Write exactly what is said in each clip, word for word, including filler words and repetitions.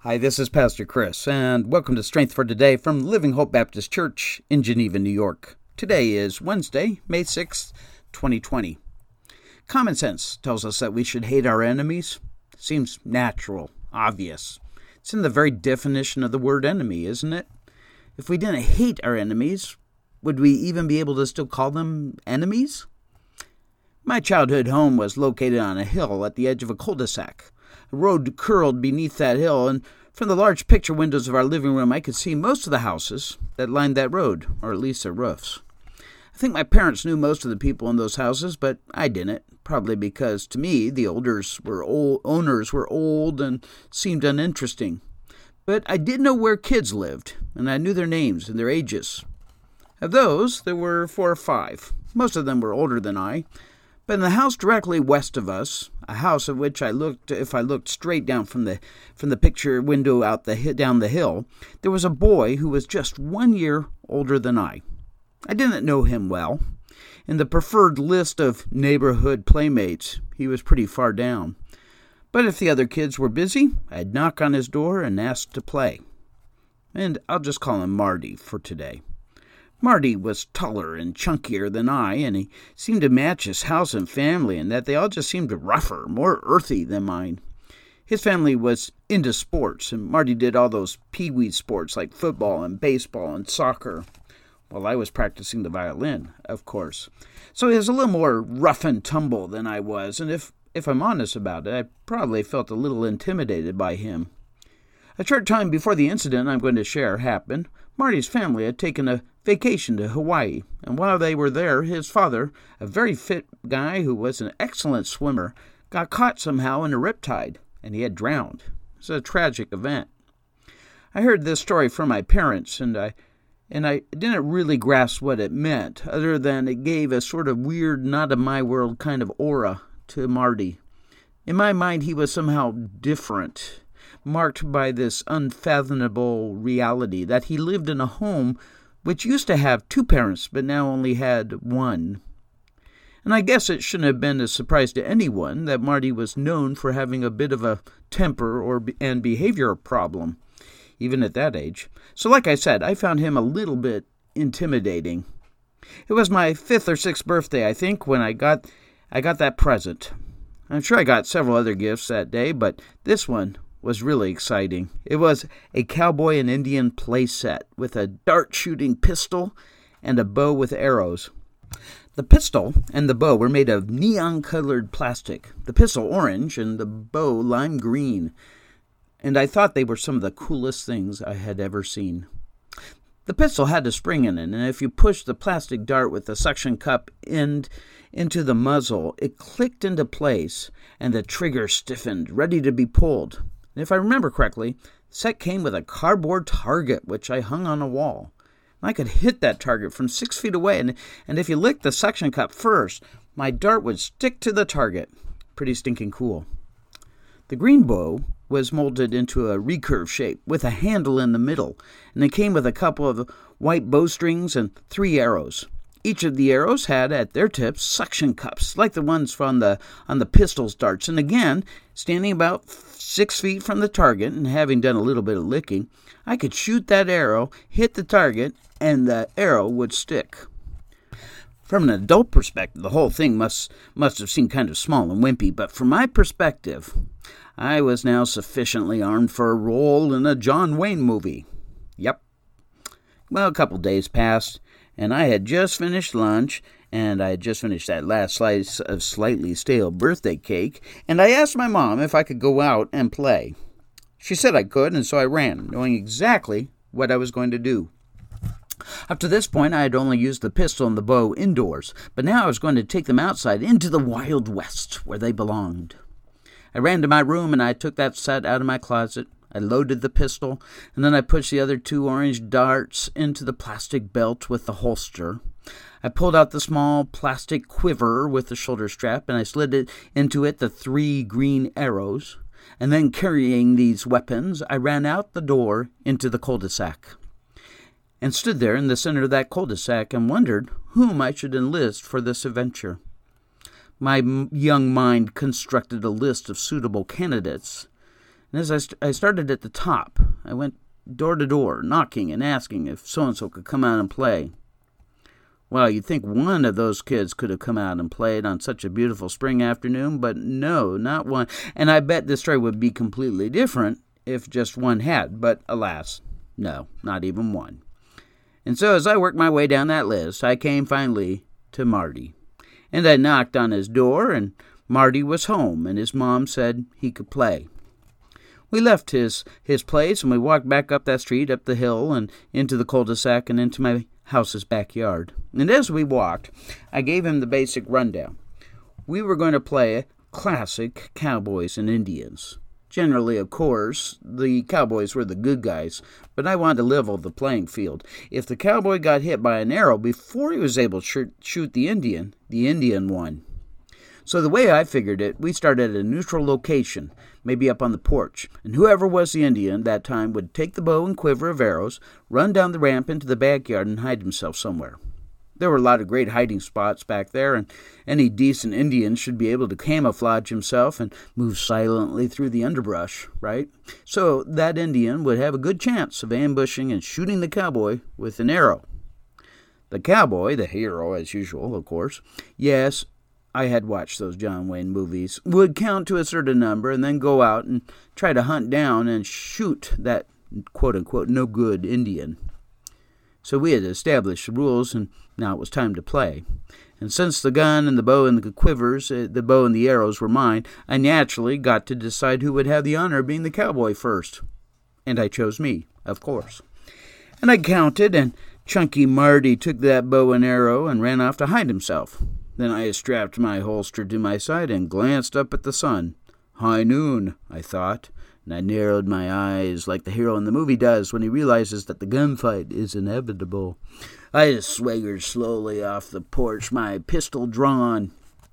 Hi, this is Pastor Chris, and welcome to Strength for Today from Living Hope Baptist Church in Geneva, New York. Today is Wednesday, May sixth, twenty twenty. Common sense tells us that we should hate our enemies. Seems natural, obvious. It's in the very definition of the word enemy, isn't it? If we didn't hate our enemies, would we even be able to still call them enemies? My childhood home was located on a hill at the edge of a cul-de-sac. A road curled beneath that hill, and from the large picture windows of our living room, I could see most of the houses that lined that road, or at least their roofs. I think my parents knew most of the people in those houses, but I didn't, probably because, to me, the olders were old, owners were old and seemed uninteresting. But I did know where kids lived, and I knew their names and their ages. Of those, there were four or five. Most of them were older than I. But in the house directly west of us, a house at which I looked, if I looked straight down from the from the picture window out the down the hill, there was a boy who was just one year older than I. I didn't know him well. In the preferred list of neighborhood playmates, he was pretty far down. But if the other kids were busy, I'd knock on his door and ask to play. And I'll just call him Marty for today. Marty was taller and chunkier than I, and he seemed to match his house and family in that they all just seemed rougher, more earthy than mine. His family was into sports, and Marty did all those pee-wee sports like football and baseball and soccer, while I was practicing the violin, of course. So he was a little more rough and tumble than I was, and if, if I'm honest about it, I probably felt a little intimidated by him. A short time before the incident I'm going to share happened, Marty's family had taken a vacation to Hawaii, and while they were there, his father, a very fit guy who was an excellent swimmer, got caught somehow in a riptide, and he had drowned. It was a tragic event. I heard this story from my parents, and I and I didn't really grasp what it meant, other than it gave a sort of weird, not-of-my-world kind of aura to Marty. In my mind, he was somehow different, marked by this unfathomable reality that he lived in a home which used to have two parents, but now only had one. And I guess it shouldn't have been a surprise to anyone that Marty was known for having a bit of a temper or and behavior problem, even at that age. So like I said, I found him a little bit intimidating. It was my fifth or sixth birthday, I think, when I got I got that present. I'm sure I got several other gifts that day, but this one was really exciting. It was a cowboy and Indian play set with a dart-shooting pistol and a bow with arrows. The pistol and the bow were made of neon-colored plastic, the pistol orange and the bow lime green, and I thought they were some of the coolest things I had ever seen. The pistol had a spring in it, and if you pushed the plastic dart with the suction cup end into the muzzle, it clicked into place, and the trigger stiffened, ready to be pulled. And if I remember correctly, the set came with a cardboard target, which I hung on a wall. I could hit that target from six feet away, and, and if you licked the suction cup first, my dart would stick to the target. Pretty stinking cool. The green bow was molded into a recurve shape with a handle in the middle, and it came with a couple of white bowstrings and three arrows. Each of the arrows had at their tips suction cups, like the ones on the on the pistol's darts. And again, standing about six feet from the target and having done a little bit of licking, I could shoot that arrow, hit the target, and the arrow would stick. From an adult perspective, the whole thing must must have seemed kind of small and wimpy, but from my perspective, I was now sufficiently armed for a role in a John Wayne movie. Yep. Well, a couple days passed, and I had just finished lunch, and I had just finished that last slice of slightly stale birthday cake, and I asked my mom if I could go out and play. She said I could, and so I ran, knowing exactly what I was going to do. Up to this point, I had only used the pistol and the bow indoors, but now I was going to take them outside into the Wild West, where they belonged. I ran to my room, and I took that set out of my closet. I loaded the pistol, and then I pushed the other two orange darts into the plastic belt with the holster. I pulled out the small plastic quiver with the shoulder strap, and I slid it into it the three green arrows. And then, carrying these weapons, I ran out the door into the cul-de-sac, and stood there in the center of that cul-de-sac and wondered whom I should enlist for this adventure. My young mind constructed a list of suitable candidates, And as I, st- I started at the top, I went door to door, knocking and asking if so-and-so could come out and play. Well, you'd think one of those kids could have come out and played on such a beautiful spring afternoon, but no, not one. And I bet this story would be completely different if just one had, but alas, no, not even one. And so as I worked my way down that list, I came finally to Marty. And I knocked on his door, and Marty was home, and his mom said he could play. We left his, his place, and we walked back up that street, up the hill, and into the cul-de-sac, and into my house's backyard. And as we walked, I gave him the basic rundown. We were going to play classic cowboys and Indians. Generally, of course, the cowboys were the good guys, but I wanted to level the playing field. If the cowboy got hit by an arrow before he was able to shoot the Indian, the Indian won. So the way I figured it, we started at a neutral location, maybe up on the porch, and whoever was the Indian that time would take the bow and quiver of arrows, run down the ramp into the backyard, and hide himself somewhere. There were a lot of great hiding spots back there, and any decent Indian should be able to camouflage himself and move silently through the underbrush, right? So that Indian would have a good chance of ambushing and shooting the cowboy with an arrow. The cowboy, the hero as usual, of course, yes, I had watched those John Wayne movies, would count to a certain number and then go out and try to hunt down and shoot that quote-unquote no-good Indian. So we had established the rules, and now it was time to play. And since the gun and the bow and the quivers, uh, the bow and the arrows were mine, I naturally got to decide who would have the honor of being the cowboy first. And I chose me, of course. And I counted, and Chunky Marty took that bow and arrow and ran off to hide himself. Then I strapped my holster to my side and glanced up at the sun. High noon, I thought, and I narrowed my eyes like the hero in the movie does when he realizes that the gunfight is inevitable. I swaggered slowly off the porch, my pistol drawn.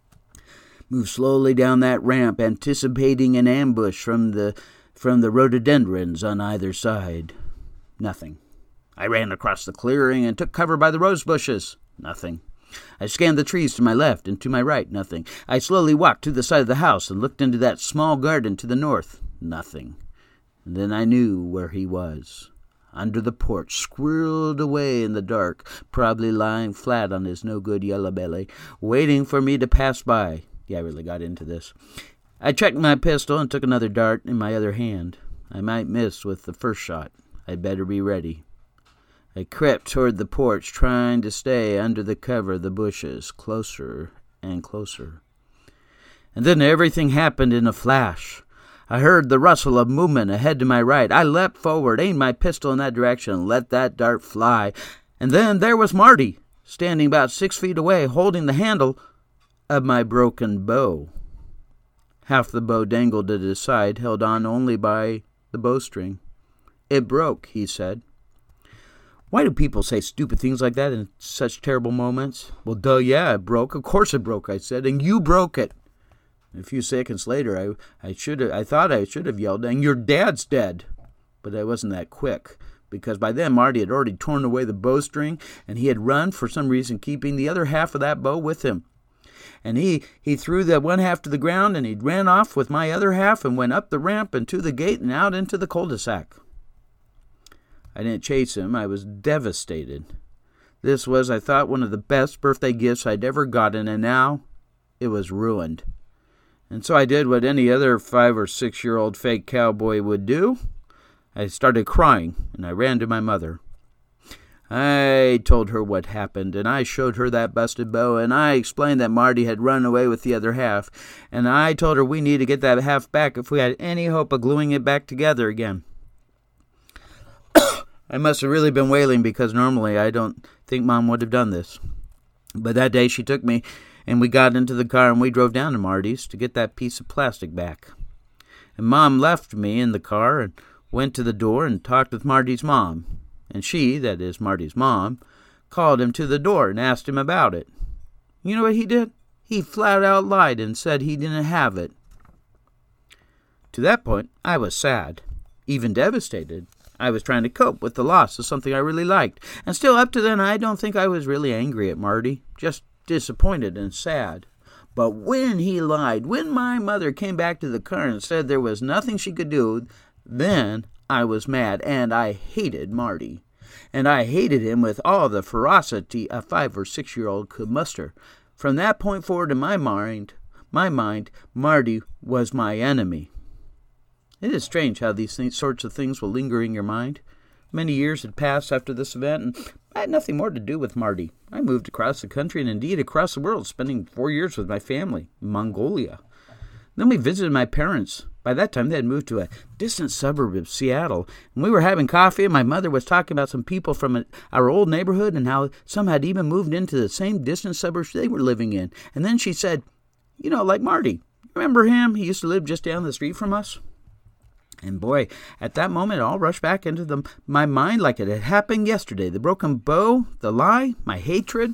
Moved slowly down that ramp, anticipating an ambush from the from the rhododendrons on either side. Nothing. I ran across the clearing and took cover by the rose bushes. Nothing. I scanned the trees to my left and to my right. Nothing. I slowly walked to the side of the house and looked into that small garden to the north. Nothing. And then I knew where he was. Under the porch, squirreled away in the dark, probably lying flat on his no-good yellow belly, waiting for me to pass by. Yeah, I really got into this. I checked my pistol and took another dart in my other hand. I might miss with the first shot. I'd better be ready. I crept toward the porch, trying to stay under the cover of the bushes, closer and closer. And then everything happened in a flash. I heard the rustle of movement ahead to my right. I leapt forward, aimed my pistol in that direction, and let that dart fly. And then there was Marty, standing about six feet away, holding the handle of my broken bow. Half the bow dangled at his side, held on only by the bowstring. It broke, he said. Why do people say stupid things like that in such terrible moments? Well, duh, yeah, it broke. Of course it broke, I said, and you broke it. A few seconds later, I, I should have, I thought I should have yelled, and your dad's dead. But I wasn't that quick, because by then Marty had already torn away the bowstring, and he had run, for some reason, keeping the other half of that bow with him. And he, he threw that one half to the ground, and he ran off with my other half and went up the ramp and to the gate and out into the cul-de-sac. I didn't chase him. I was devastated. This was, I thought, one of the best birthday gifts I'd ever gotten, and now it was ruined. And so I did what any other five- or six-year-old fake cowboy would do. I started crying, and I ran to my mother. I told her what happened, and I showed her that busted bow, and I explained that Marty had run away with the other half, and I told her we needed to get that half back if we had any hope of gluing it back together again. I must have really been wailing, because normally I don't think Mom would have done this. But that day she took me, and we got into the car and we drove down to Marty's to get that piece of plastic back. And Mom left me in the car and went to the door and talked with Marty's mom. And she, that is Marty's mom, called him to the door and asked him about it. You know what he did? He flat out lied and said he didn't have it. To that point, I was sad, even devastated. I was trying to cope with the loss of something I really liked. And still up to then, I don't think I was really angry at Marty, just disappointed and sad. But when he lied, when my mother came back to the car and said there was nothing she could do, then I was mad, and I hated Marty. And I hated him with all the ferocity a five or six-year-old could muster. From that point forward in my mind, my mind, Marty was my enemy. It is strange how these th- sorts of things will linger in your mind. Many years had passed after this event, and I had nothing more to do with Marty. I moved across the country and indeed across the world, spending four years with my family in Mongolia. Then we visited my parents. By that time, they had moved to a distant suburb of Seattle, and we were having coffee, and my mother was talking about some people from our old neighborhood and how some had even moved into the same distant suburbs they were living in. And then she said, you know, like Marty. Remember him? He used to live just down the street from us. And boy, at that moment, it all rushed back into the, my mind like it had happened yesterday. The broken bow, the lie, my hatred.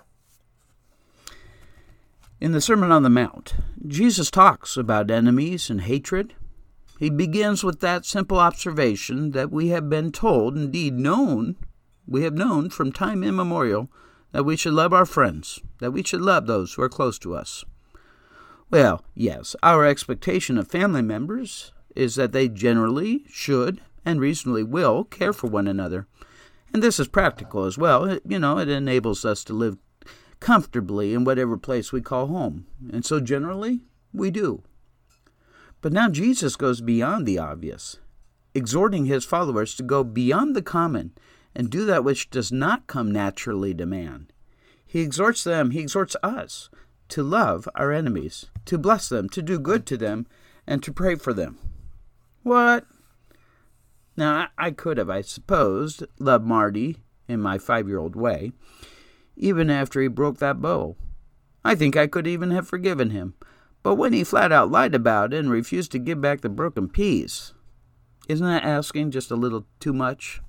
In the Sermon on the Mount, Jesus talks about enemies and hatred. He begins with that simple observation that we have been told, indeed known, we have known from time immemorial, that we should love our friends, that we should love those who are close to us. Well, yes, our expectation of family members is that they generally should and reasonably will care for one another. And this is practical as well. It, you know, it enables us to live comfortably in whatever place we call home. And so generally, we do. But now Jesus goes beyond the obvious, exhorting his followers to go beyond the common and do that which does not come naturally to man. He exhorts them, he exhorts us to love our enemies, to bless them, to do good to them, and to pray for them. What? Now, I could have, I suppose, loved Marty in my five-year-old way, even after he broke that bow. I think I could even have forgiven him. But when he flat out lied about it and refused to give back the broken piece, isn't that asking just a little too much?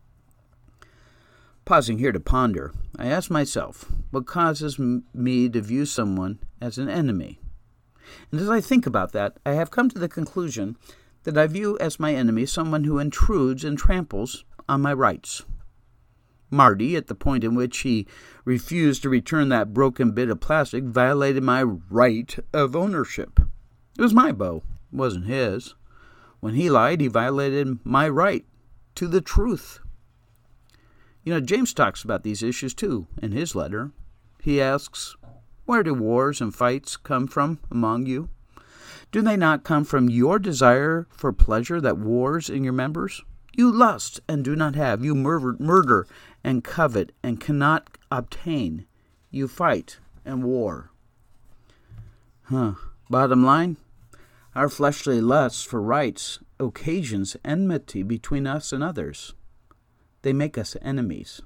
Pausing here to ponder, I ask myself, what causes m- me to view someone as an enemy? And as I think about that, I have come to the conclusion that I view as my enemy someone who intrudes and tramples on my rights. Marty, at the point in which he refused to return that broken bit of plastic, violated my right of ownership. It was my bow, it wasn't his. When he lied, he violated my right to the truth. You know, James talks about these issues too in his letter. He asks, where do wars and fights come from among you? Do they not come from your desire for pleasure that wars in your members? You lust and do not have. You murder, murder and covet and cannot obtain. You fight and war. Huh. Bottom line, our fleshly lust for rights occasions enmity between us and others. They make us enemies.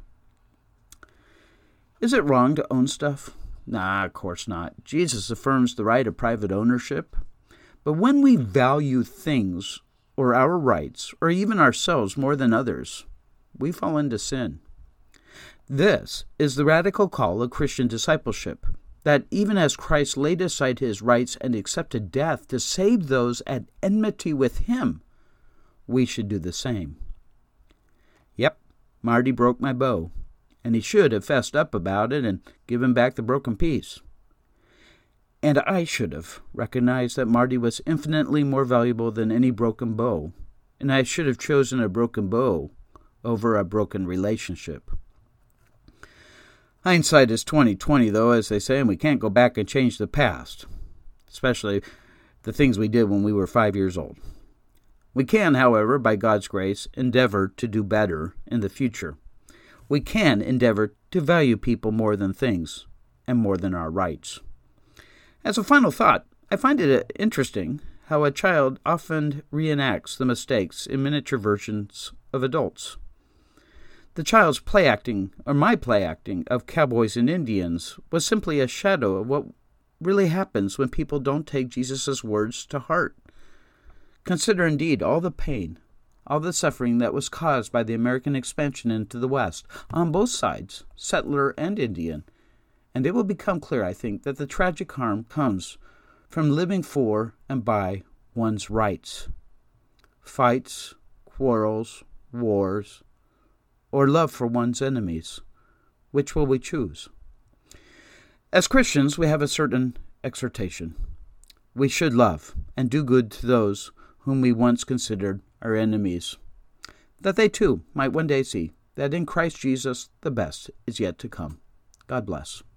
Is it wrong to own stuff? Nah, of course not. Jesus affirms the right of private ownership. But when we value things or our rights or even ourselves more than others, we fall into sin. This is the radical call of Christian discipleship, that even as Christ laid aside his rights and accepted death to save those at enmity with him, we should do the same. Yep, Marty broke my bow, and he should have fessed up about it and given back the broken piece. And I should have recognized that Marty was infinitely more valuable than any broken bow, and I should have chosen a broken bow over a broken relationship. Hindsight is twenty twenty, though, as they say, and we can't go back and change the past, especially the things we did when we were five years old. We can, however, by God's grace, endeavor to do better in the future. We can endeavor to value people more than things and more than our rights. As a final thought, I find it interesting how a child often reenacts the mistakes in miniature versions of adults. The child's play acting, or my play acting, of cowboys and Indians was simply a shadow of what really happens when people don't take Jesus' words to heart. Consider indeed all the pain, all the suffering that was caused by the American expansion into the West, on both sides, settler and Indian. And it will become clear, I think, that the tragic harm comes from living for and by one's rights. Fights, quarrels, wars, or love for one's enemies. Which will we choose? As Christians, we have a certain exhortation. We should love and do good to those whom we once considered our enemies, that they too might one day see that in Christ Jesus the best is yet to come. God bless.